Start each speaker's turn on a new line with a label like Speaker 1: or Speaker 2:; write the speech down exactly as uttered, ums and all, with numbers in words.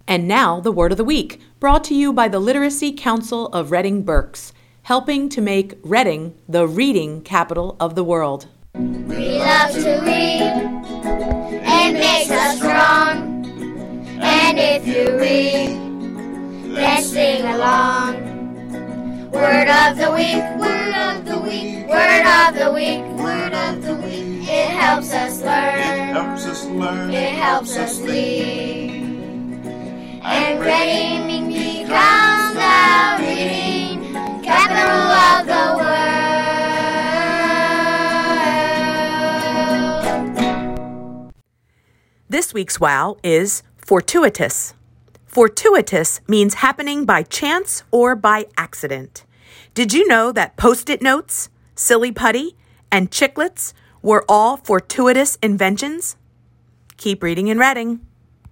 Speaker 1: And now, the Word of the Week, brought to you by the Literacy Council of Reading Berks, helping to make Reading the reading capital of the world.
Speaker 2: We love to read. It makes us strong. And if you read, then sing along. Word of the week, word of the week, word of the week, word of the week. It helps us learn.
Speaker 3: It helps us learn.
Speaker 2: It helps us lead. And Reading becomes the reading capital of the world.
Speaker 1: This week's wow is fortuitous. Fortuitous means happening by chance or by accident. Did you know that Post-it notes, silly putty, and chiclets were all fortuitous inventions? Keep reading and reading.